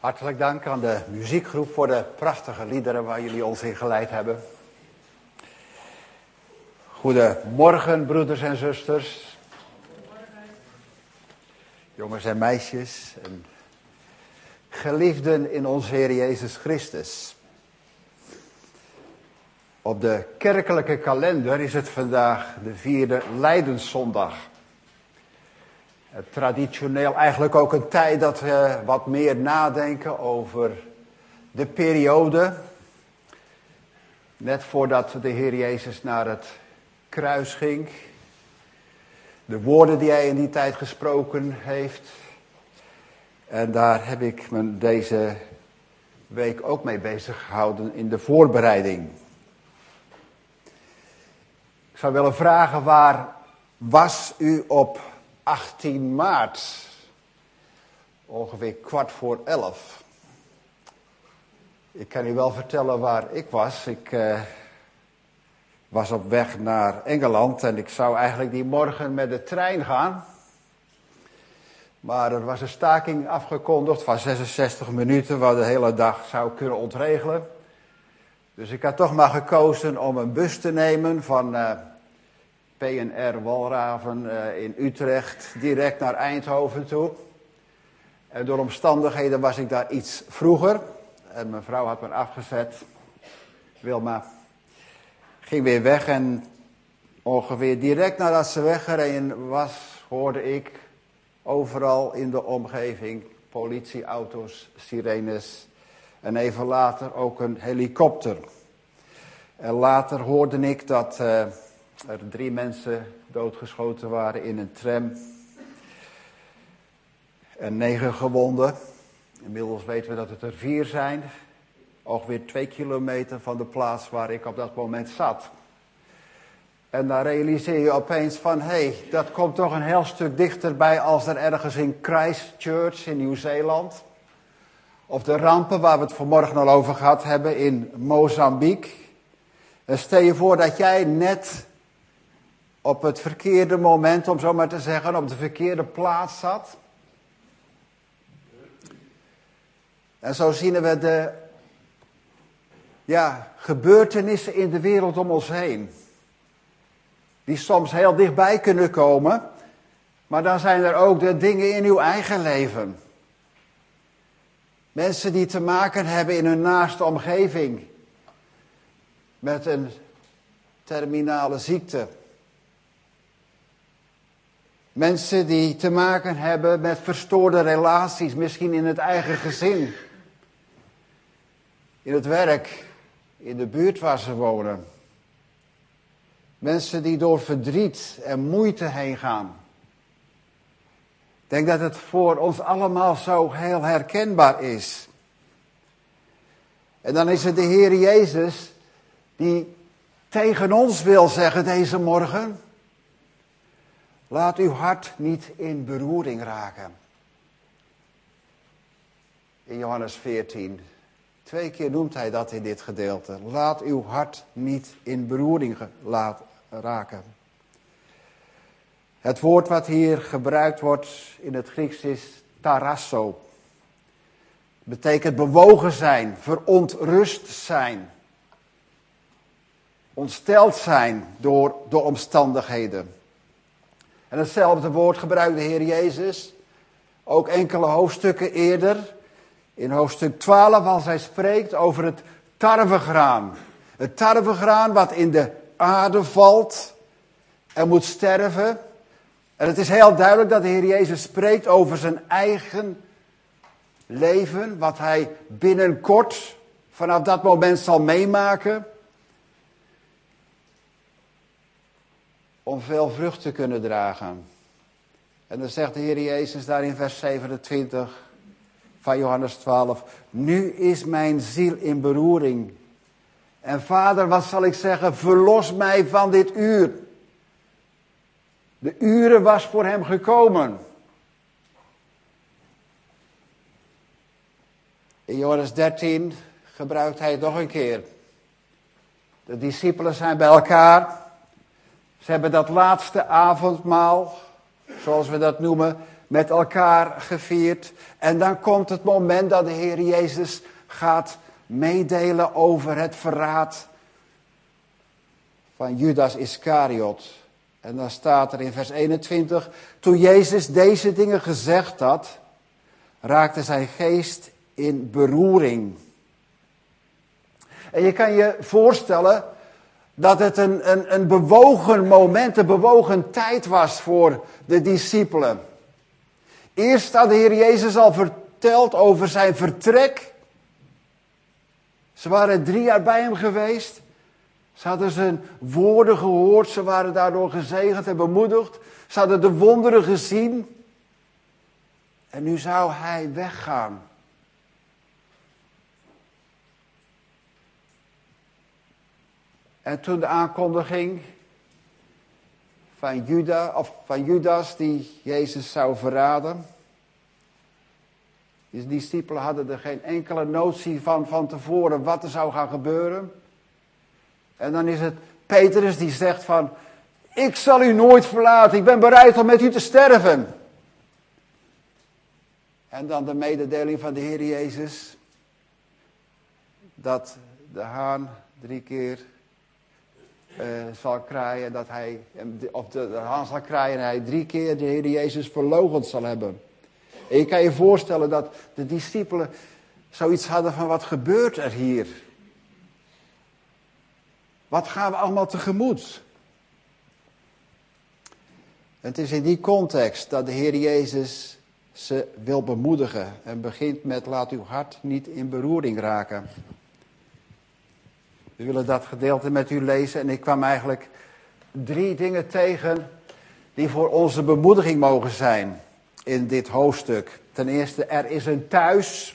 Hartelijk dank aan de muziekgroep voor de prachtige liederen waar jullie ons in geleid hebben. Goedemorgen, broeders en zusters. Jongens en meisjes en geliefden in onze Heer Jezus Christus. Op de kerkelijke kalender is het vandaag de 4e Lijdenszondag. Traditioneel eigenlijk ook een tijd dat we wat meer nadenken over de periode. Net voordat de Heer Jezus naar het kruis ging. De woorden die hij in die tijd gesproken heeft. En daar heb ik me deze week ook mee bezig gehouden in de voorbereiding. Ik zou willen vragen, waar was u op 18 maart? Ongeveer 11:15. Ik kan u wel vertellen waar ik was. Ik was op weg naar Engeland en ik zou eigenlijk die morgen met de trein gaan. Maar er was een staking afgekondigd van 66 minuten, wat de hele dag zou kunnen ontregelen. Dus ik had toch maar gekozen om een bus te nemen van PNR Walraven in Utrecht direct naar Eindhoven toe. En door omstandigheden was ik daar iets vroeger. En mijn vrouw had me afgezet. Wilma ging weer weg en ongeveer direct nadat ze weggereden was, hoorde ik overal in de omgeving politieauto's, sirenes en even later ook een helikopter. En later hoorde ik dat er 3 mensen doodgeschoten waren in een tram en 9 gewonden. Inmiddels weten we dat het er 4 zijn. Ongeveer 2 kilometer van de plaats waar ik op dat moment zat. En dan realiseer je opeens van, dat komt toch een heel stuk dichterbij als er ergens in Christchurch in Nieuw-Zeeland. Of de rampen waar we het vanmorgen al over gehad hebben in Mozambique. En stel je voor dat jij net op het verkeerde moment, om zo maar te zeggen, op de verkeerde plaats zat. En zo zien we de gebeurtenissen in de wereld om ons heen. Die soms heel dichtbij kunnen komen. Maar dan zijn er ook de dingen in uw eigen leven. Mensen die te maken hebben in hun naaste omgeving met een terminale ziekte. Mensen die te maken hebben met verstoorde relaties, misschien in het eigen gezin. In het werk, in de buurt waar ze wonen. Mensen die door verdriet en moeite heen gaan. Ik denk dat het voor ons allemaal zo heel herkenbaar is. En dan is het de Heer Jezus die tegen ons wil zeggen deze morgen: laat uw hart niet in beroering raken. In Johannes 14. 2 keer noemt hij dat in dit gedeelte. Laat uw hart niet in beroering raken. Het woord wat hier gebruikt wordt in het Grieks is tarasso. Betekent bewogen zijn, verontrust zijn. Ontsteld zijn door de omstandigheden. En hetzelfde woord gebruikt de Heer Jezus ook enkele hoofdstukken eerder. In hoofdstuk 12 als hij spreekt over het tarwegraan. Het tarwegraan wat in de aarde valt en moet sterven. En het is heel duidelijk dat de Heer Jezus spreekt over zijn eigen leven. Wat hij binnenkort vanaf dat moment zal meemaken. Om veel vrucht te kunnen dragen. En dan zegt de Heer Jezus daar in vers 27 van Johannes 12. Nu is mijn ziel in beroering. En Vader, wat zal ik zeggen? Verlos mij van dit uur. De uren was voor hem gekomen. In Johannes 13 gebruikt hij het nog een keer. De discipelen zijn bij elkaar. Ze hebben dat laatste avondmaal, zoals we dat noemen, met elkaar gevierd. En dan komt het moment dat de Heer Jezus gaat meedelen over het verraad van Judas Iscariot. En dan staat er in vers 21, toen Jezus deze dingen gezegd had, raakte zijn geest in beroering. En je kan je voorstellen dat het een bewogen moment, een bewogen tijd was voor de discipelen. Eerst had de Heer Jezus al verteld over zijn vertrek. Ze waren 3 jaar bij hem geweest. Ze hadden zijn woorden gehoord, ze waren daardoor gezegend en bemoedigd. Ze hadden de wonderen gezien. En nu zou hij weggaan. En toen de aankondiging van Judas die Jezus zou verraden. Die discipelen hadden er geen enkele notie van tevoren wat er zou gaan gebeuren. En dan is het Petrus die zegt van, ik zal u nooit verlaten, ik ben bereid om met u te sterven. En dan de mededeling van de Heer Jezus, dat de haan 3 keer zal kraaien, of de haan zal kraaien en hij 3 keer de Heer Jezus verloochend zal hebben. En je kan je voorstellen dat de discipelen zoiets hadden van, wat gebeurt er hier? Wat gaan we allemaal tegemoet? Het is in die context dat de Heer Jezus ze wil bemoedigen. En begint met, laat uw hart niet in beroering raken. We willen dat gedeelte met u lezen. En ik kwam eigenlijk 3 dingen tegen die voor onze bemoediging mogen zijn in dit hoofdstuk. Ten eerste, er is een thuis.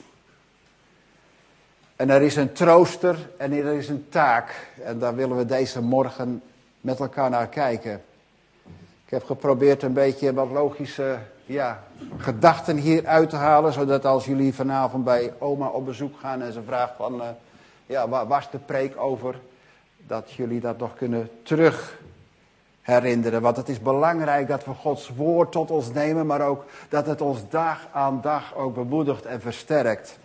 En er is een trooster en er is een taak. En daar willen we deze morgen met elkaar naar kijken. Ik heb geprobeerd een beetje wat logische gedachten hier uit te halen. Zodat als jullie vanavond bij oma op bezoek gaan en ze vraagt van, waar was de preek over? Dat jullie dat nog kunnen terug herinneren. Want het is belangrijk dat we Gods woord tot ons nemen. Maar ook dat het ons dag aan dag ook bemoedigt en versterkt.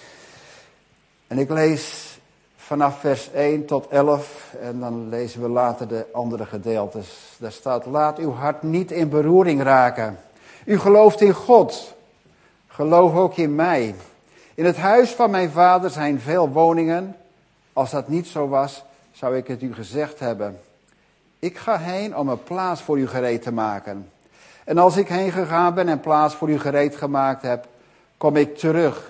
En ik lees vanaf vers 1 tot 11 en dan lezen we later de andere gedeeltes. Daar staat, laat uw hart niet in beroering raken. U gelooft in God, geloof ook in mij. In het huis van mijn vader zijn veel woningen. Als dat niet zo was, zou ik het u gezegd hebben. Ik ga heen om een plaats voor u gereed te maken. En als ik heen gegaan ben en plaats voor u gereed gemaakt heb, kom ik terug.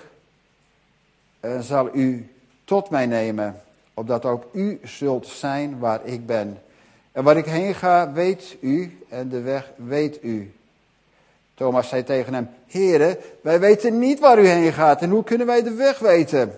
En zal u tot mij nemen, opdat ook u zult zijn waar ik ben. En waar ik heen ga, weet u, en de weg weet u. Thomas zei tegen hem, Heere, wij weten niet waar u heen gaat, en hoe kunnen wij de weg weten?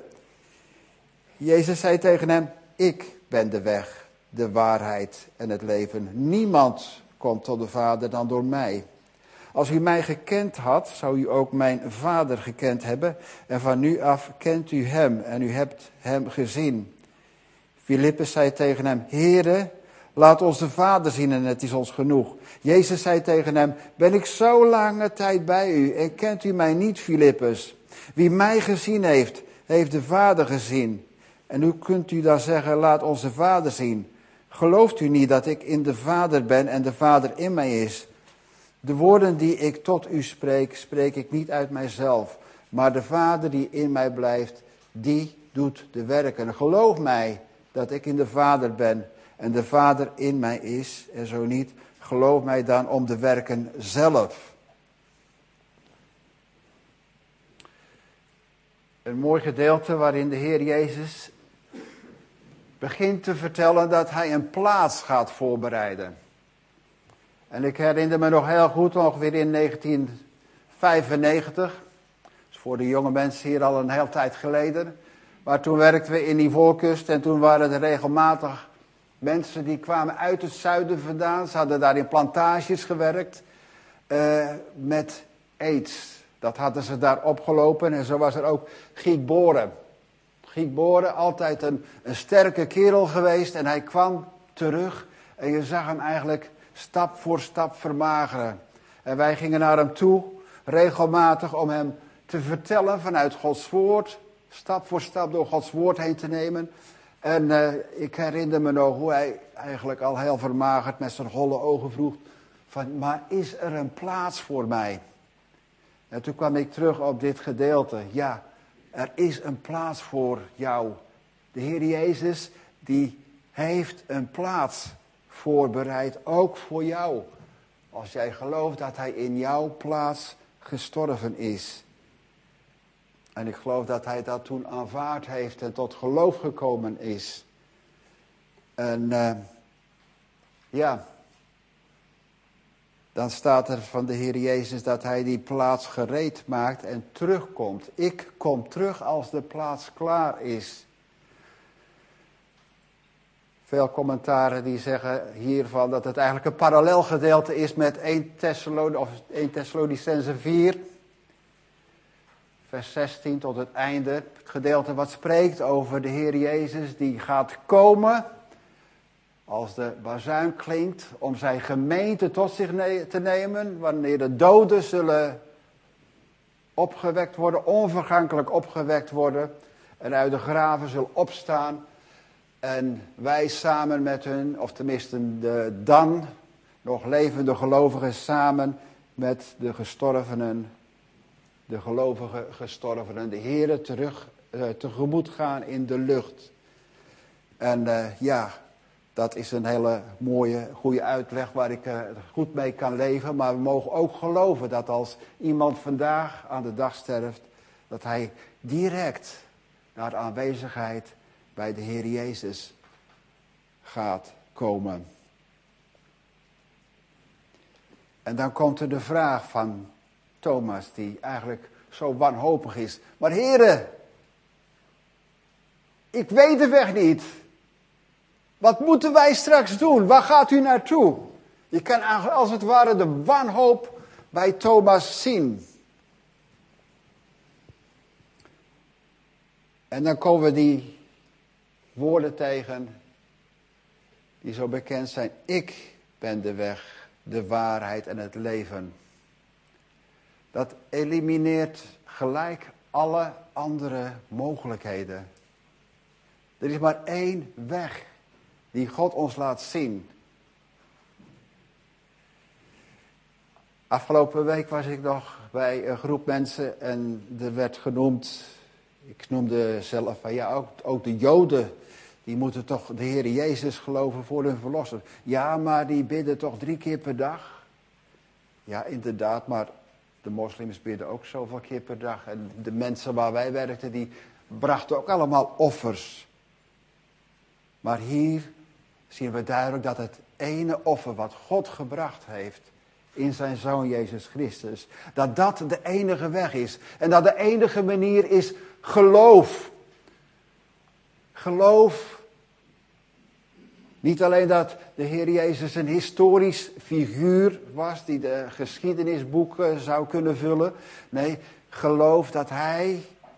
Jezus zei tegen hem, ik ben de weg, de waarheid en het leven. Niemand komt tot de Vader dan door mij. Als u mij gekend had, zou u ook mijn Vader gekend hebben. En van nu af kent u hem en u hebt hem gezien. Filippus zei tegen hem, Heere, laat ons de Vader zien en het is ons genoeg. Jezus zei tegen hem, ben ik zo lange tijd bij u en kent u mij niet, Filippus? Wie mij gezien heeft, heeft de Vader gezien. En hoe kunt u dan zeggen, laat ons de Vader zien? Gelooft u niet dat ik in de Vader ben en de Vader in mij is? De woorden die ik tot u spreek, spreek ik niet uit mijzelf. Maar de Vader die in mij blijft, die doet de werken. Geloof mij dat ik in de Vader ben en de Vader in mij is. En zo niet, geloof mij dan om de werken zelf. Een mooi gedeelte waarin de Heer Jezus begint te vertellen dat hij een plaats gaat voorbereiden. En ik herinner me nog heel goed, ongeveer in 1995. Dat is voor de jonge mensen hier al een hele tijd geleden. Maar toen werkten we in Ivoorkust en toen waren er regelmatig mensen die kwamen uit het zuiden vandaan. Ze hadden daar in plantages gewerkt met aids. Dat hadden ze daar opgelopen en zo was er ook Giek Boren. Giek Boren, altijd een sterke kerel geweest en hij kwam terug en je zag hem eigenlijk stap voor stap vermageren. En wij gingen naar hem toe regelmatig om hem te vertellen vanuit Gods woord. Stap voor stap door Gods woord heen te nemen. En ik herinner me nog hoe hij eigenlijk al heel vermagerd met zijn holle ogen vroeg van, maar is er een plaats voor mij? En toen kwam ik terug op dit gedeelte. Ja, er is een plaats voor jou. De Heer Jezus, die heeft een plaats voorbereid, ook voor jou. Als jij gelooft dat hij in jouw plaats gestorven is. En ik geloof dat hij dat toen aanvaard heeft en tot geloof gekomen is. En dan staat er van de Heer Jezus dat hij die plaats gereed maakt en terugkomt. Ik kom terug als de plaats klaar is. Veel commentaren die zeggen hiervan dat het eigenlijk een parallelgedeelte is met 1 Thessalonicenzen 4. Vers 16 tot het einde. Het gedeelte wat spreekt over de Heer Jezus die gaat komen als de bazuin klinkt om zijn gemeente tot zich te nemen. Wanneer de doden zullen opgewekt worden, onvergankelijk opgewekt worden. En uit de graven zullen opstaan. En wij samen met hun, of tenminste de dan nog levende gelovigen samen met de gestorvenen. De gelovige gestorvenen, de Heere tegemoet gaan in de lucht. En dat is een hele mooie, goede uitleg waar ik goed mee kan leven. Maar we mogen ook geloven dat als iemand vandaag aan de dag sterft, dat hij direct naar de aanwezigheid bij de Heer Jezus gaat komen. En dan komt er de vraag van Thomas, die eigenlijk zo wanhopig is. Maar Heere, ik weet de weg niet. Wat moeten wij straks doen? Waar gaat u naartoe? Je kan eigenlijk als het ware de wanhoop bij Thomas zien. En dan komen we die woorden tegen die zo bekend zijn. Ik ben de weg, de waarheid en het leven. Dat elimineert gelijk alle andere mogelijkheden. Er is maar één weg die God ons laat zien. Afgelopen week was ik nog bij een groep mensen en er werd genoemd, ik noemde zelf van ook de Joden, die moeten toch de Heer Jezus geloven voor hun verlosser. Ja, maar die bidden toch 3 keer per dag? Ja, inderdaad, maar de moslims bidden ook zoveel keer per dag. En de mensen waar wij werkten, die brachten ook allemaal offers. Maar hier zien we duidelijk dat het ene offer wat God gebracht heeft in zijn Zoon Jezus Christus, dat dat de enige weg is. En dat de enige manier is geloof. Geloof. Niet alleen dat de Heer Jezus een historisch figuur was die de geschiedenisboeken zou kunnen vullen. Nee, geloof dat hij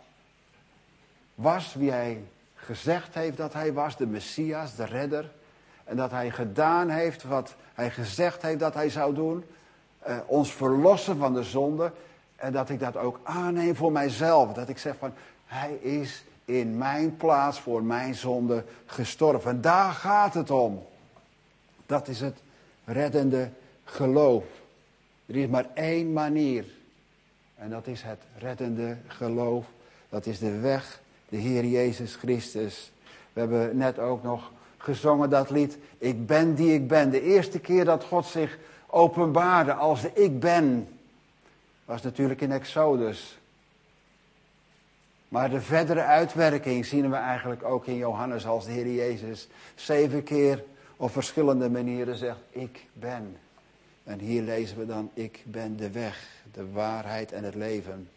was wie hij gezegd heeft dat hij was, de Messias, de redder. En dat hij gedaan heeft wat hij gezegd heeft dat hij zou doen. Ons verlossen van de zonde. En dat ik dat ook aanneem voor mijzelf. Dat ik zeg van, hij is in mijn plaats voor mijn zonde gestorven. En daar gaat het om. Dat is het reddende geloof. Er is maar één manier. En dat is het reddende geloof. Dat is de weg, de Heer Jezus Christus. We hebben net ook nog gezongen dat lied, ik ben die ik ben. De eerste keer dat God zich openbaarde als de ik ben, was natuurlijk in Exodus. Maar de verdere uitwerking zien we eigenlijk ook in Johannes als de Heer Jezus 7 keer op verschillende manieren zegt, ik ben. En hier lezen we dan, ik ben de weg, de waarheid en het leven.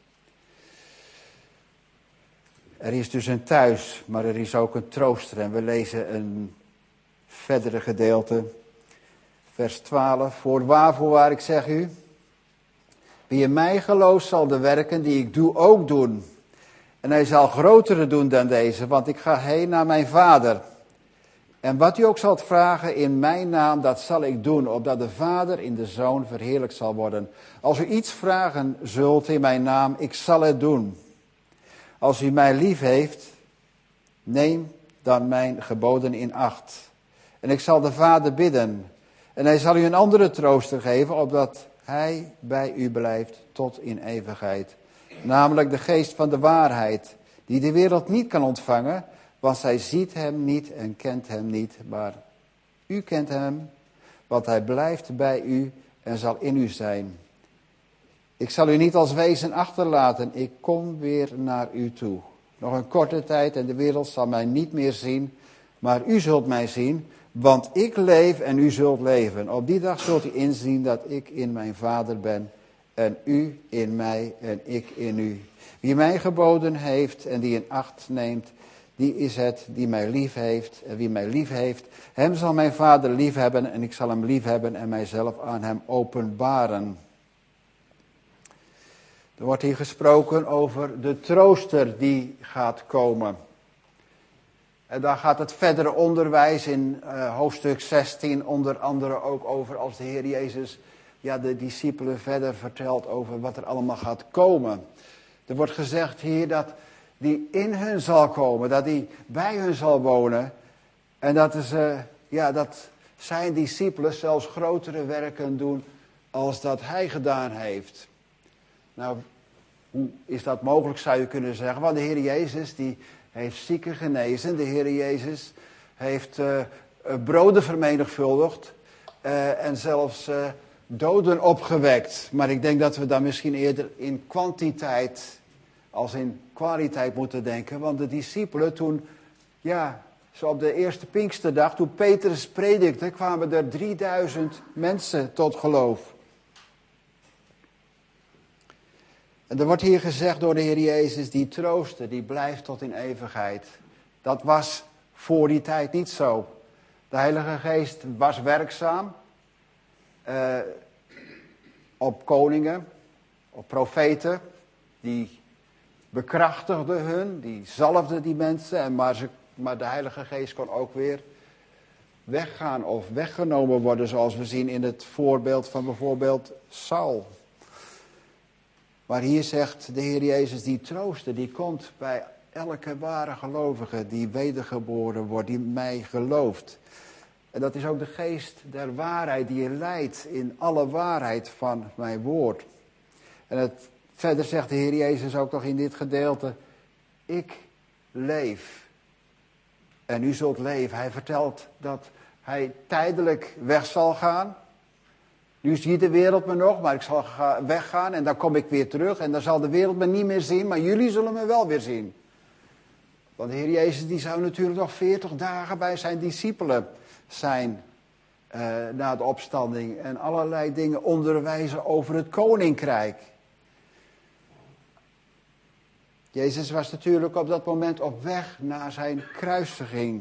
Er is dus een thuis, maar er is ook een trooster. En we lezen een verdere gedeelte. Vers 12. Voorwaar, ik zeg u. Wie in mij gelooft zal de werken die ik doe ook doen. En hij zal grotere doen dan deze, want ik ga heen naar mijn Vader. En wat u ook zult vragen in mijn naam, dat zal ik doen, opdat de Vader in de Zoon verheerlijkt zal worden. Als u iets vragen zult in mijn naam, ik zal het doen. Als u mij lief heeft, neem dan mijn geboden in acht. En ik zal de Vader bidden. En hij zal u een andere trooster geven, opdat hij bij u blijft tot in eeuwigheid. Namelijk de geest van de waarheid, die de wereld niet kan ontvangen, want zij ziet hem niet en kent hem niet. Maar u kent hem, want hij blijft bij u en zal in u zijn. Ik zal u niet als wezen achterlaten, ik kom weer naar u toe. Nog een korte tijd en de wereld zal mij niet meer zien, maar u zult mij zien, want ik leef en u zult leven. Op die dag zult u inzien dat ik in mijn Vader ben en u in mij en ik in u. Wie mij geboden heeft en die in acht neemt, die is het die mij lief heeft. En wie mij lief heeft, hem zal mijn Vader lief hebben en ik zal hem lief hebben en mijzelf aan hem openbaren. Er wordt hier gesproken over de trooster die gaat komen. En daar gaat het verdere onderwijs in hoofdstuk 16 onder andere ook over, als de Heer Jezus de discipelen verder vertelt over wat er allemaal gaat komen. Er wordt gezegd hier dat die in hun zal komen, dat die bij hun zal wonen. En dat zijn discipelen zelfs grotere werken doen als dat hij gedaan heeft. Nou, hoe is dat mogelijk, zou je kunnen zeggen? Want de Heer Jezus die heeft zieken genezen. De Heer Jezus heeft broden vermenigvuldigd en zelfs doden opgewekt. Maar ik denk dat we dan misschien eerder in kwantiteit als in kwaliteit moeten denken. Want de discipelen toen, zo op de eerste Pinksterdag, toen Petrus predikte, kwamen er 3000 mensen tot geloof. En er wordt hier gezegd door de Heer Jezus, die trooster, die blijft tot in eeuwigheid. Dat was voor die tijd niet zo. De Heilige Geest was werkzaam op koningen, op profeten, die bekrachtigden hun, die zalfden die mensen, maar de Heilige Geest kon ook weer weggaan of weggenomen worden, zoals we zien in het voorbeeld van bijvoorbeeld Saul. Maar hier zegt de Heer Jezus, die trooster, die komt bij elke ware gelovige die wedergeboren wordt, die mij gelooft. En dat is ook de geest der waarheid die je leidt in alle waarheid van mijn woord. En verder zegt de Heer Jezus ook nog in dit gedeelte, ik leef en u zult leven. Hij vertelt dat hij tijdelijk weg zal gaan. Nu ziet de wereld me nog, maar ik zal weggaan en dan kom ik weer terug. En dan zal de wereld me niet meer zien, maar jullie zullen me wel weer zien. Want de Heer Jezus die zou natuurlijk nog 40 dagen bij zijn discipelen zijn na de opstanding. En allerlei dingen onderwijzen over het koninkrijk. Jezus was natuurlijk op dat moment op weg naar zijn kruisiging.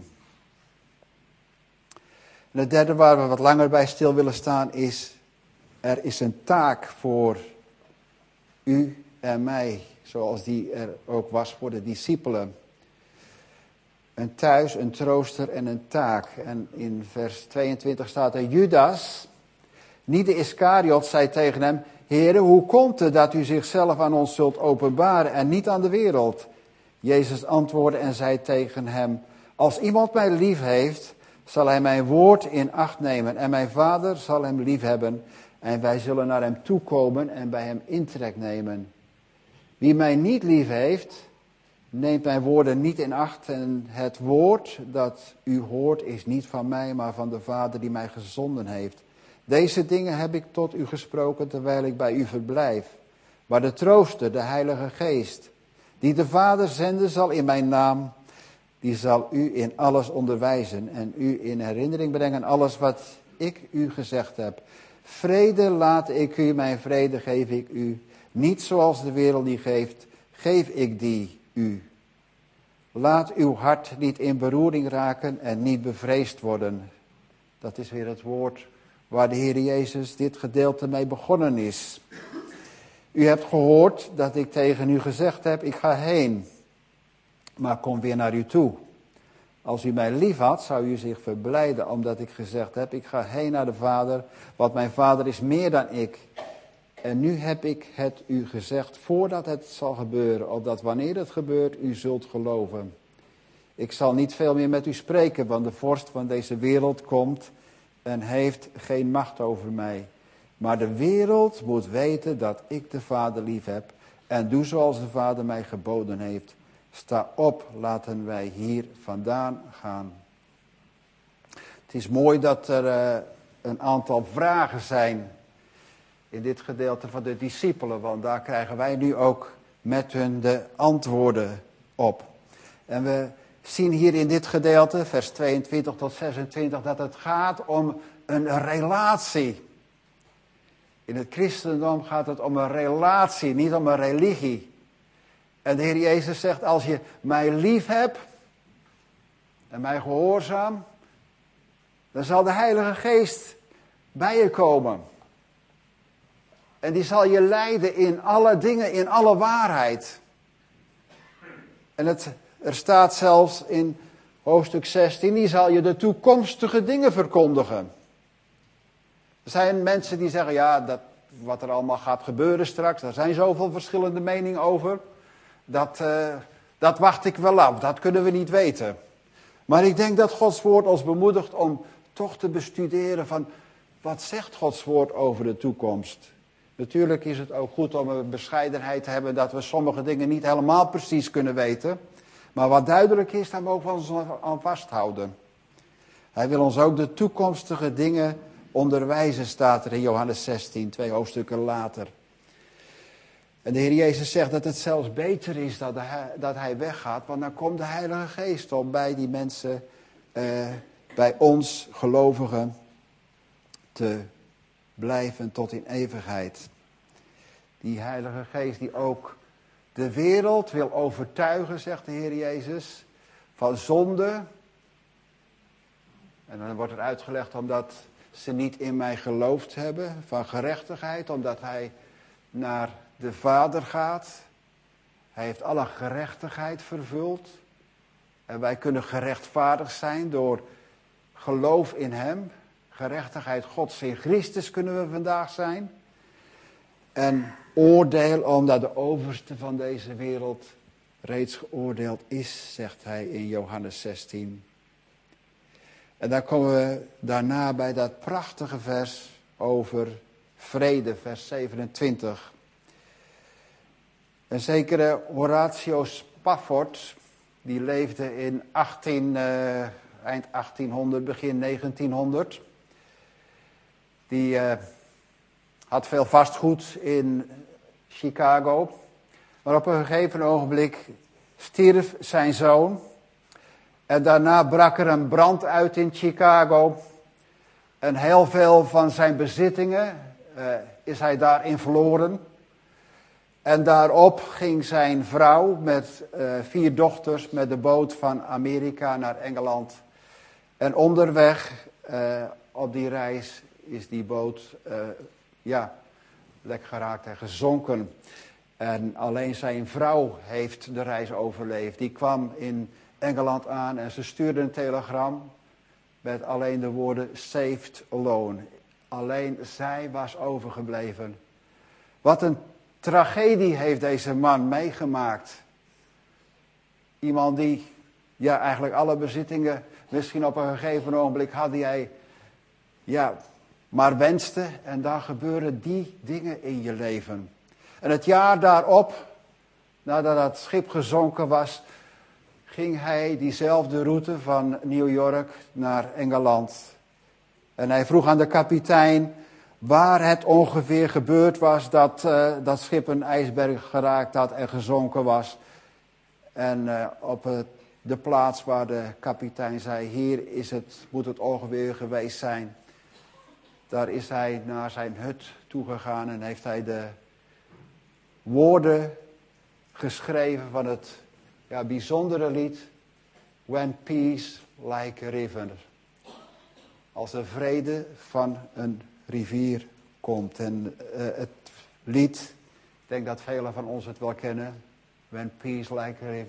En het derde waar we wat langer bij stil willen staan is, er is een taak voor u en mij, zoals die er ook was voor de discipelen. Een thuis, een trooster en een taak. En in vers 22 staat er, Judas, niet de Iskariot, zei tegen hem, Heere, hoe komt het dat u zichzelf aan ons zult openbaren en niet aan de wereld? Jezus antwoordde en zei tegen hem, als iemand mij lief heeft, zal hij mijn woord in acht nemen en mijn Vader zal hem lief hebben en wij zullen naar hem toekomen en bij hem intrek nemen. Wie mij niet lief heeft, neemt mijn woorden niet in acht en het woord dat u hoort is niet van mij, maar van de Vader die mij gezonden heeft. Deze dingen heb ik tot u gesproken terwijl ik bij u verblijf. Maar de trooster, de Heilige Geest, die de Vader zenden zal in mijn naam, die zal u in alles onderwijzen en u in herinnering brengen alles wat ik u gezegd heb. Vrede laat ik u, mijn vrede geef ik u. Niet zoals de wereld die geeft, geef ik die u. Laat uw hart niet in beroering raken en niet bevreesd worden. Dat is weer het woord waar de Heer Jezus dit gedeelte mee begonnen is. U hebt gehoord dat ik tegen u gezegd heb, ik ga heen, maar kom weer naar u toe. Als u mij lief had, zou u zich verblijden, omdat ik gezegd heb, ik ga heen naar de Vader, want mijn Vader is meer dan ik. En nu heb ik het u gezegd, voordat het zal gebeuren, opdat wanneer het gebeurt, u zult geloven. Ik zal niet veel meer met u spreken, want de vorst van deze wereld komt en heeft geen macht over mij. Maar de wereld moet weten dat ik de Vader lief heb en doe zoals de Vader mij geboden heeft. Sta op, laten wij hier vandaan gaan. Het is mooi dat er een aantal vragen zijn in dit gedeelte van de discipelen, want daar krijgen wij nu ook met hun de antwoorden op. En we zien hier in dit gedeelte, vers 22 tot 26, dat het gaat om een relatie. In het christendom gaat het om een relatie, niet om een religie. En de Heer Jezus zegt, als je mij lief hebt en mij gehoorzaam, dan zal de Heilige Geest bij je komen. En die zal je leiden in alle dingen, in alle waarheid. En er staat zelfs in hoofdstuk 16, die zal je de toekomstige dingen verkondigen. Er zijn mensen die zeggen, ja, wat er allemaal gaat gebeuren straks, daar zijn zoveel verschillende meningen over. Dat wacht ik wel af, dat kunnen we niet weten. Maar ik denk dat Gods woord ons bemoedigt om toch te bestuderen van, wat zegt Gods woord over de toekomst? Natuurlijk is het ook goed om een bescheidenheid te hebben dat we sommige dingen niet helemaal precies kunnen weten. Maar wat duidelijk is, daar mogen we ons aan vasthouden. Hij wil ons ook de toekomstige dingen onderwijzen, staat er in Johannes 16, 2 hoofdstukken later. En de Heer Jezus zegt dat het zelfs beter is dat hij weggaat, want dan komt de Heilige Geest om bij die mensen, bij ons gelovigen, te blijven tot in eeuwigheid. Die Heilige Geest die ook de wereld wil overtuigen, zegt de Heer Jezus, van zonde. En dan wordt er uitgelegd omdat ze niet in mij geloofd hebben, van gerechtigheid, omdat hij naar de Vader gaat. Hij heeft alle gerechtigheid vervuld. En wij kunnen gerechtvaardigd zijn door geloof in hem. Gerechtigheid Gods in Christus kunnen we vandaag zijn. En oordeel omdat de overste van deze wereld reeds geoordeeld is, zegt hij in Johannes 16. En dan komen we daarna bij dat prachtige vers over vrede, vers 27. Een zekere Horatio Spafford, die leefde in eind 1800, begin 1900. Die had veel vastgoed in Chicago. Maar op een gegeven ogenblik stierf zijn zoon. En daarna brak er een brand uit in Chicago. En heel veel van zijn bezittingen is hij daarin verloren. En daarop ging zijn vrouw met 4 dochters met de boot van Amerika naar Engeland. En onderweg op die reis is die boot lek geraakt en gezonken. En alleen zijn vrouw heeft de reis overleefd. Die kwam in Engeland aan en ze stuurde een telegram met alleen de woorden saved alone. Alleen zij was overgebleven. Wat een tragedie heeft deze man meegemaakt. Iemand die eigenlijk alle bezittingen misschien op een gegeven ogenblik had die hij maar wenste. En dan gebeuren die dingen in je leven. En het jaar daarop, nadat het schip gezonken was, ging hij diezelfde route van New York naar Engeland. En hij vroeg aan de kapitein waar het ongeveer gebeurd was dat dat schip een ijsberg geraakt had en gezonken was. En op de plaats waar de kapitein zei, hier moet het ongeveer geweest zijn. Daar is hij naar zijn hut toegegaan en heeft hij de woorden geschreven van het bijzondere lied When Peace Like a River. Als de vrede van een rivier komt. En het lied, ik denk dat velen van ons het wel kennen. When Peace Like a River.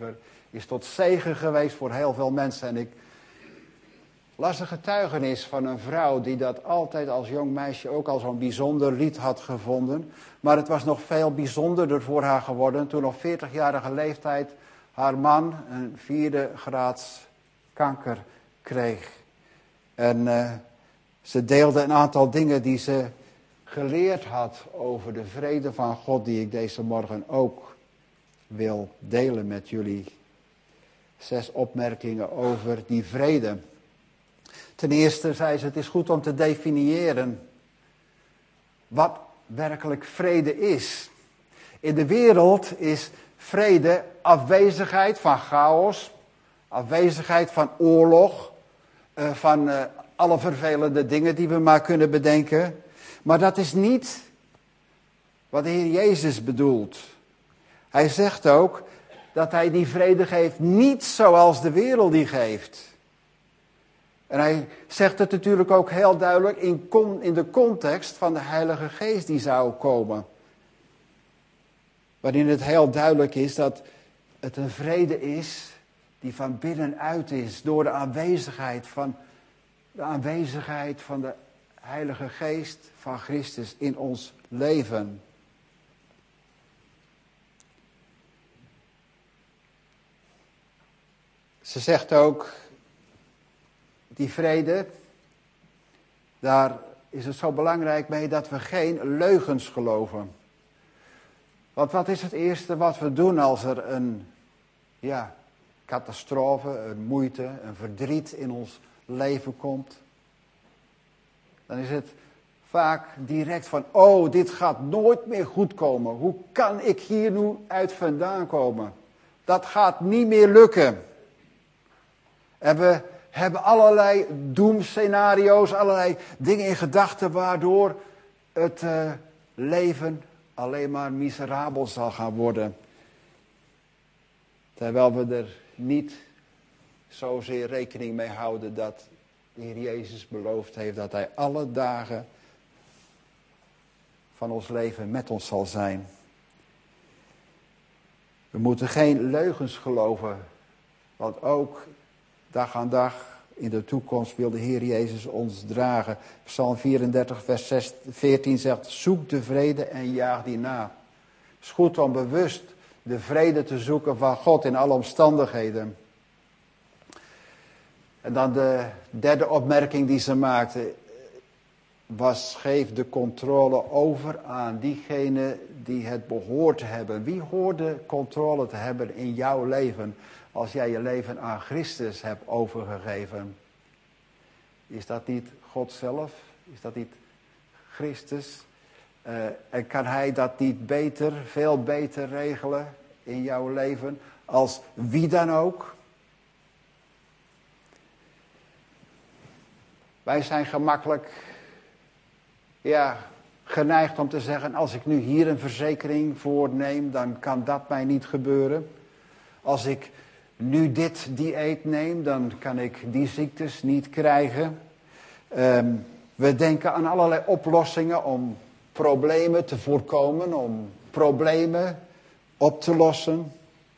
is tot zegen geweest voor heel veel mensen. En ik las een getuigenis van een vrouw die dat altijd als jong meisje ook al zo'n bijzonder lied had gevonden. Maar het was nog veel bijzonderder voor haar geworden toen op 40-jarige leeftijd haar man een 4e graads kanker kreeg. En ze deelde een aantal dingen die ze geleerd had over de vrede van God, die ik deze morgen ook wil delen met jullie. 6 opmerkingen over die vrede. Ten eerste zei ze, het is goed om te definiëren wat werkelijk vrede is. In de wereld is vrede afwezigheid van chaos, afwezigheid van oorlog, van alle vervelende dingen die we maar kunnen bedenken. Maar dat is niet wat de Heer Jezus bedoelt. Hij zegt ook dat hij die vrede geeft niet zoals de wereld die geeft. En hij zegt het natuurlijk ook heel duidelijk in de context van de Heilige Geest die zou komen. Waarin het heel duidelijk is dat het een vrede is die van binnenuit is. Door de aanwezigheid van de Heilige Geest van Christus in ons leven. Ze zegt ook, die vrede, daar is het zo belangrijk mee dat we geen leugens geloven. Want wat is het eerste wat we doen als er een catastrofe, een moeite, een verdriet in ons leven komt? Dan is het vaak direct van, oh, dit gaat nooit meer goed komen. Hoe kan ik hier nu uit vandaan komen? Dat gaat niet meer lukken. En we hebben allerlei doemscenario's, allerlei dingen in gedachten waardoor het leven alleen maar miserabel zal gaan worden. Terwijl we er niet zozeer rekening mee houden dat de Heer Jezus beloofd heeft dat hij alle dagen van ons leven met ons zal zijn. We moeten geen leugens geloven, want ook dag aan dag in de toekomst wil de Heer Jezus ons dragen. Psalm 34 vers 14 zegt, zoek de vrede en jaag die na. Het is goed om bewust de vrede te zoeken van God in alle omstandigheden. En dan de derde opmerking die ze maakte was, geef de controle over aan diegene die het behoort te hebben. Wie hoort de controle te hebben in jouw leven als jij je leven aan Christus hebt overgegeven? Is dat niet God zelf? Is dat niet Christus? En kan hij dat niet beter, veel beter regelen in jouw leven als wie dan ook? Wij zijn gemakkelijk geneigd om te zeggen, als ik nu hier een verzekering voor neem, dan kan dat mij niet gebeuren. Als ik nu dit dieet neem, dan kan ik die ziektes niet krijgen. We denken aan allerlei oplossingen om problemen te voorkomen, om problemen op te lossen.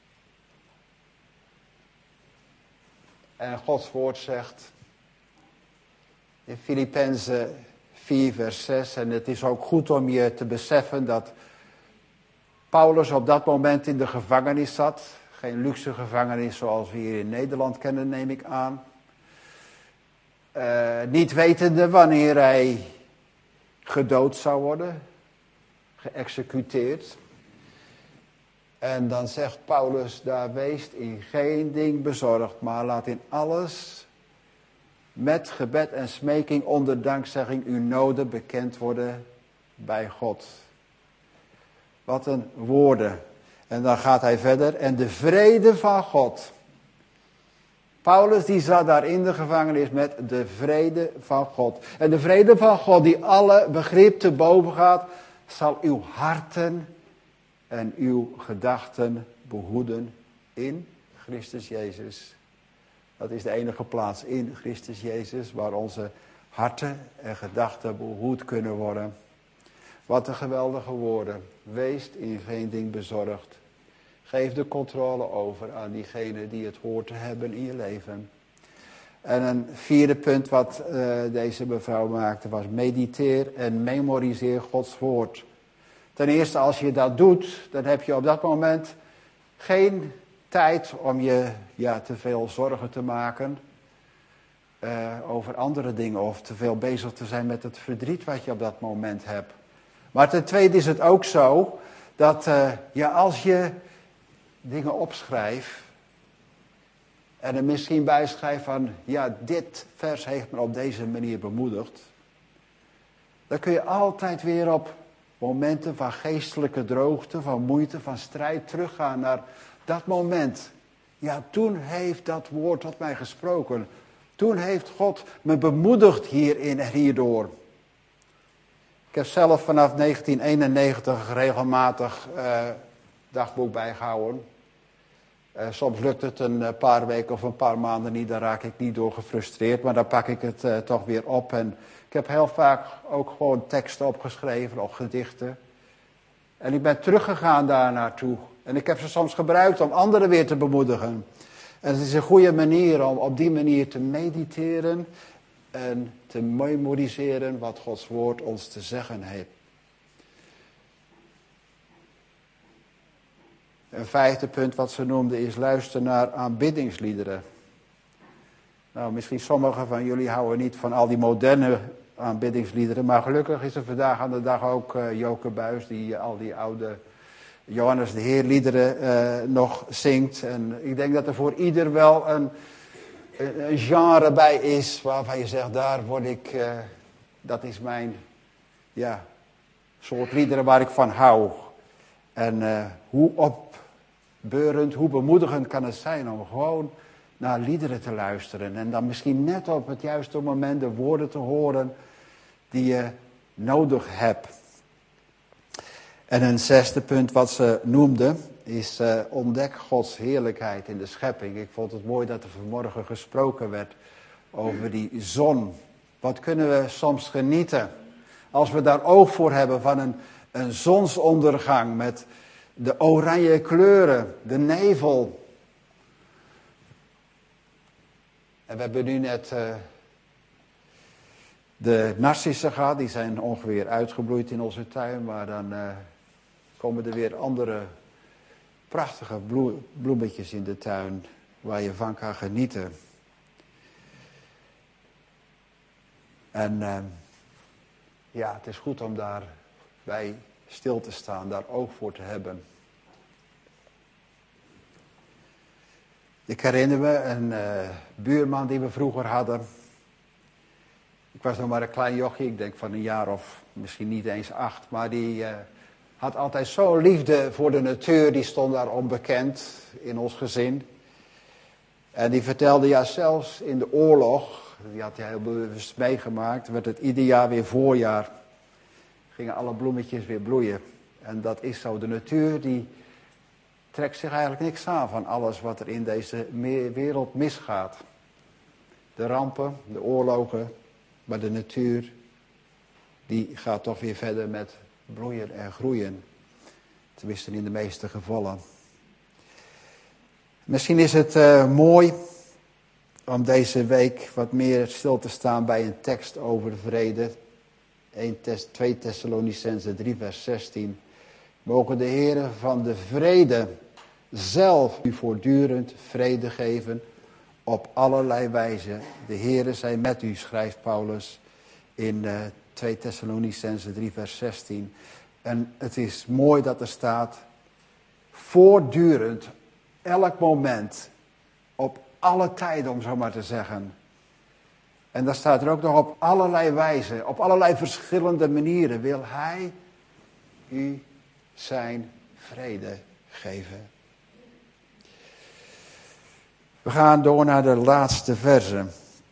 En Gods woord zegt in Filippenzen 4 vers 6, en het is ook goed om je te beseffen dat Paulus op dat moment in de gevangenis zat. Geen luxe gevangenis zoals we hier in Nederland kennen, neem ik aan. Niet wetende wanneer hij gedood zou worden, geëxecuteerd. En dan zegt Paulus daar, wees in geen ding bezorgd, maar laat in alles met gebed en smeking onder dankzegging uw noden bekend worden bij God. Wat een woorden. En dan gaat hij verder. En de vrede van God. Paulus die zat daar in de gevangenis met de vrede van God. En de vrede van God die alle begrip te boven gaat, zal uw harten en uw gedachten behoeden in Christus Jezus. Dat is de enige plaats in Christus Jezus waar onze harten en gedachten behoed kunnen worden. Wat een geweldige woorden. Wees in geen ding bezorgd. Geef de controle over aan diegene die het hoort te hebben in je leven. En een vierde punt wat deze mevrouw maakte was: mediteer en memoriseer Gods woord. Ten eerste, als je dat doet, dan heb je op dat moment geen tijd om je te veel zorgen te maken over andere dingen of te veel bezig te zijn met het verdriet wat je op dat moment hebt. Maar ten tweede is het ook zo dat als je dingen opschrijft en er misschien bij schrijft van dit vers heeft me op deze manier bemoedigd, dan kun je altijd weer op momenten van geestelijke droogte, van moeite, van strijd teruggaan naar dat moment. Ja, toen heeft dat woord tot mij gesproken. Toen heeft God me bemoedigd hierin en hierdoor. Ik heb zelf vanaf 1991 regelmatig dagboek bijgehouden. Soms lukt het een paar weken of een paar maanden niet, daar raak ik niet door gefrustreerd, maar dan pak ik het toch weer op. En ik heb heel vaak ook gewoon teksten opgeschreven of gedichten. En ik ben teruggegaan daar naartoe. En ik heb ze soms gebruikt om anderen weer te bemoedigen. En het is een goede manier om op die manier te mediteren en te memoriseren wat Gods woord ons te zeggen heeft. Een vijfde punt wat ze noemde is: luister naar aanbiddingsliederen. Nou, misschien sommigen van jullie houden niet van al die moderne aanbiddingsliederen, maar gelukkig is er vandaag aan de dag ook Joke Buis die al die oude Johannes de Heer liederen nog zingt. En ik denk dat er voor ieder wel een genre bij is waarvan je zegt, daar word ik, dat is mijn soort liederen waar ik van hou. En hoe opbeurend, hoe bemoedigend kan het zijn om gewoon naar liederen te luisteren. En dan misschien net op het juiste moment de woorden te horen die je nodig hebt. En een zesde punt wat ze noemde is ontdek Gods heerlijkheid in de schepping. Ik vond het mooi dat er vanmorgen gesproken werd over die zon. Wat kunnen we soms genieten als we daar oog voor hebben van een zonsondergang met de oranje kleuren, de nevel. En we hebben nu net de narcissen gehad, die zijn ongeveer uitgebloeid in onze tuin, maar dan komen er weer andere prachtige bloemetjes in de tuin waar je van kan genieten. En het is goed om daarbij stil te staan, daar oog voor te hebben. Ik herinner me een buurman die we vroeger hadden. Ik was nog maar een klein jochie, ik denk van een jaar of misschien niet eens 8. Maar die had altijd zo'n liefde voor de natuur, die stond daar onbekend in ons gezin. En die vertelde, zelfs in de oorlog, die had hij heel bewust meegemaakt, werd het ieder jaar weer voorjaar. Gingen alle bloemetjes weer bloeien. En dat is zo, de natuur die trekt zich eigenlijk niks aan van alles wat er in deze wereld misgaat. De rampen, de oorlogen, maar de natuur die gaat toch weer verder met bloeien en groeien. Tenminste in de meeste gevallen. Misschien is het mooi om deze week wat meer stil te staan bij een tekst over vrede. 2 Thessalonicenzen 3 vers 16. Mogen de Heere van de vrede zelf u voortdurend vrede geven op allerlei wijze. De Heere zij met u, schrijft Paulus in 2 Thessalonicenzen 3 vers 16. En het is mooi dat er staat, voortdurend, elk moment, op alle tijden om zo maar te zeggen. En daar staat er ook nog op allerlei wijzen, op allerlei verschillende manieren wil Hij u zijn vrede geven. We gaan door naar de laatste verse.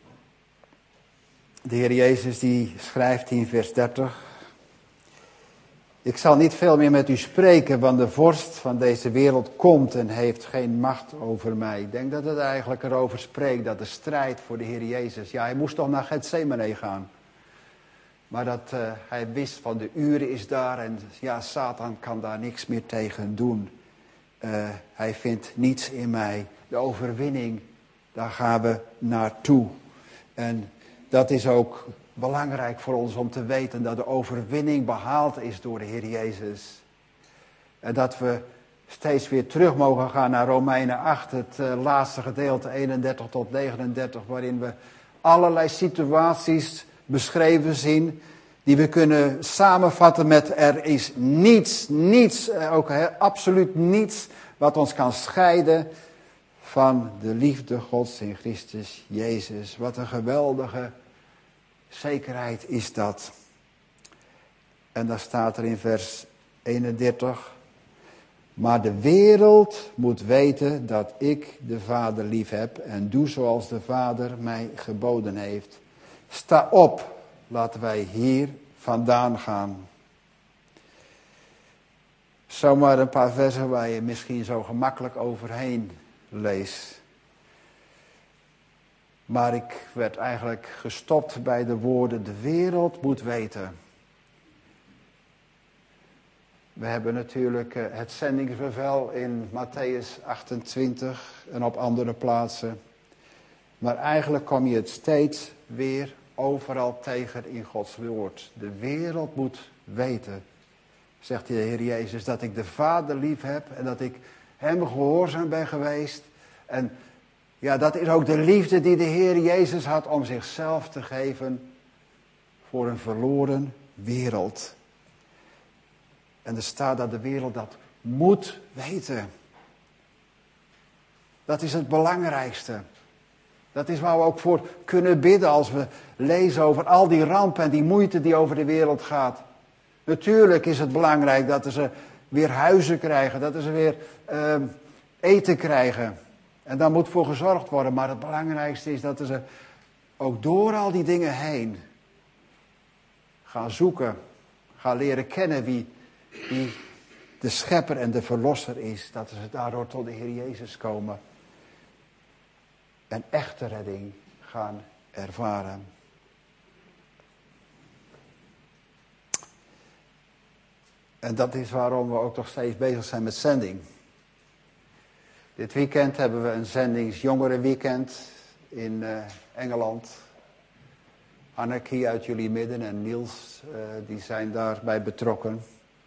De Heer Jezus die schrijft in vers 30. Ik zal niet veel meer met u spreken, want de vorst van deze wereld komt en heeft geen macht over mij. Ik denk dat het eigenlijk erover spreekt, dat de strijd voor de Heer Jezus. Hij moest toch naar Getsemane gaan. Maar dat hij wist van de uren is daar en Satan kan daar niks meer tegen doen. hij vindt niets in mij. De overwinning, daar gaan we naartoe. En dat is ook belangrijk voor ons om te weten dat de overwinning behaald is door de Heer Jezus. En dat we steeds weer terug mogen gaan naar Romeinen 8, het laatste gedeelte 31 tot 39, waarin we allerlei situaties beschreven zien die we kunnen samenvatten met er is niets, ook absoluut niets wat ons kan scheiden van de liefde Gods in Christus Jezus. Wat een geweldige zekerheid is dat. En dan staat er in vers 31... Maar de wereld moet weten dat ik de Vader lief heb en doe zoals de Vader mij geboden heeft. Sta op, laten wij hier vandaan gaan. Zomaar een paar versen waar je misschien zo gemakkelijk overheen leest. Maar ik werd eigenlijk gestopt bij de woorden, de wereld moet weten. We hebben natuurlijk het zendingsbevel in Mattheüs 28 en op andere plaatsen. Maar eigenlijk kom je het steeds weer overal tegen in Gods woord. De wereld moet weten, zegt de Heer Jezus, dat ik de Vader lief heb en dat ik hem gehoorzaam ben geweest. En ja, dat is ook de liefde die de Heer Jezus had om zichzelf te geven voor een verloren wereld. En er staat dat de wereld dat moet weten. Dat is het belangrijkste. Dat is waar we ook voor kunnen bidden als we lezen over al die rampen en die moeite die over de wereld gaat. Natuurlijk is het belangrijk dat ze weer huizen krijgen, dat ze weer eten krijgen. En daar moet voor gezorgd worden. Maar het belangrijkste is dat ze ook door al die dingen heen gaan zoeken, gaan leren kennen wie de schepper en de verlosser is. Dat ze daardoor tot de Heer Jezus komen. En echte redding gaan ervaren. En dat is waarom we ook nog steeds bezig zijn met zending. Dit weekend hebben we een zendingsjongerenweekend in Engeland. Anneke uit jullie midden en Niels, die zijn daarbij betrokken.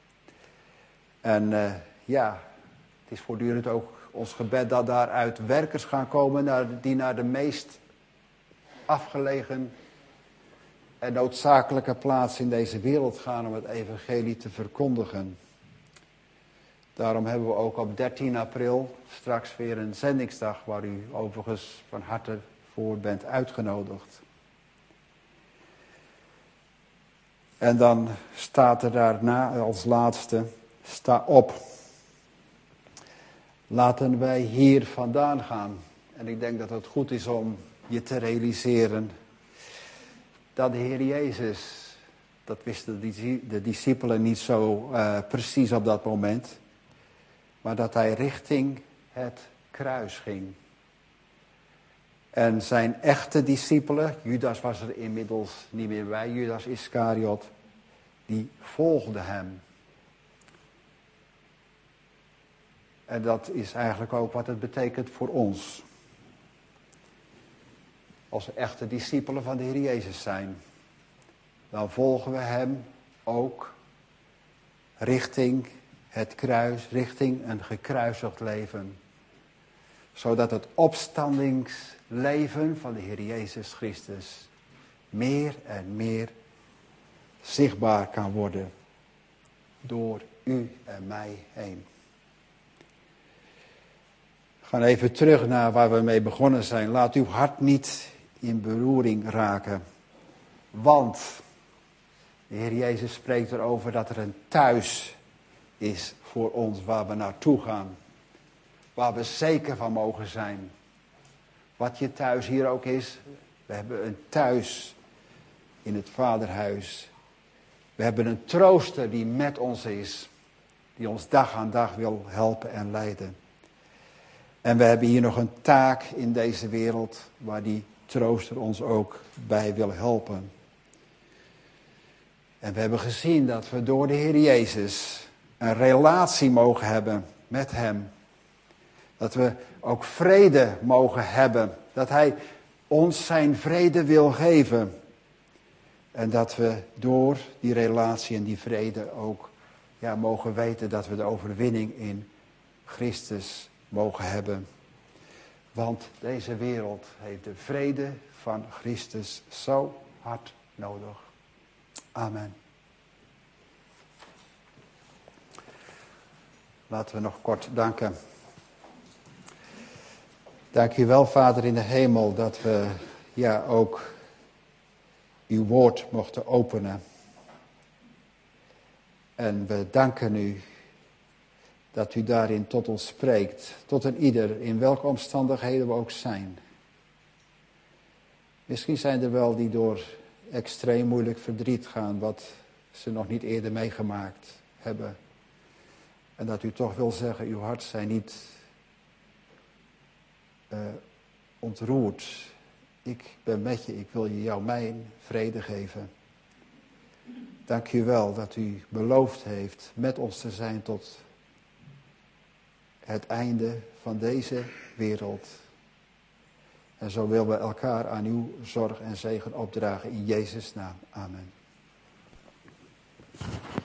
En het is voortdurend ook ons gebed dat daaruit werkers gaan komen die naar de meest afgelegen en noodzakelijke plaats in deze wereld gaan om het evangelie te verkondigen. Daarom hebben we ook op 13 april straks weer een zendingsdag waar u overigens van harte voor bent uitgenodigd. En dan staat er daarna als laatste, sta op. Laten wij hier vandaan gaan. En ik denk dat het goed is om je te realiseren dat de Heer Jezus, dat wisten de discipelen niet zo precies op dat moment, maar dat hij richting het kruis ging. En zijn echte discipelen, Judas was er inmiddels niet meer bij, Judas Iscariot, die volgde hem. En dat is eigenlijk ook wat het betekent voor ons. Als we echte discipelen van de Heer Jezus zijn, dan volgen we hem ook richting het kruis, richting een gekruisigd leven. Zodat het opstandingsleven van de Heer Jezus Christus meer en meer zichtbaar kan worden door u en mij heen. We gaan even terug naar waar we mee begonnen zijn. Laat uw hart niet in beroering raken. Want de Heer Jezus spreekt erover dat er een thuis is voor ons waar we naartoe gaan. Waar we zeker van mogen zijn. Wat je thuis hier ook is. We hebben een thuis in het Vaderhuis. We hebben een trooster die met ons is. Die ons dag aan dag wil helpen en leiden. En we hebben hier nog een taak in deze wereld waar die trooster ons ook bij wil helpen. En we hebben gezien dat we door de Heer Jezus een relatie mogen hebben met hem. Dat we ook vrede mogen hebben. Dat hij ons zijn vrede wil geven. En dat we door die relatie en die vrede ook mogen weten dat we de overwinning in Christus mogen hebben. Want deze wereld heeft de vrede van Christus zo hard nodig. Amen. Laten we nog kort danken. Dank u wel, Vader in de hemel, dat we ook uw woord mochten openen. En we danken u dat u daarin tot ons spreekt, tot een ieder, in welke omstandigheden we ook zijn. Misschien zijn er wel die door extreem moeilijk verdriet gaan, wat ze nog niet eerder meegemaakt hebben. En dat u toch wil zeggen, uw hart zijn niet ontroerd. Ik ben met je, ik wil jou mijn vrede geven. Dank u wel dat u beloofd heeft met ons te zijn tot het einde van deze wereld. En zo willen we elkaar aan uw zorg en zegen opdragen in Jezus' naam. Amen.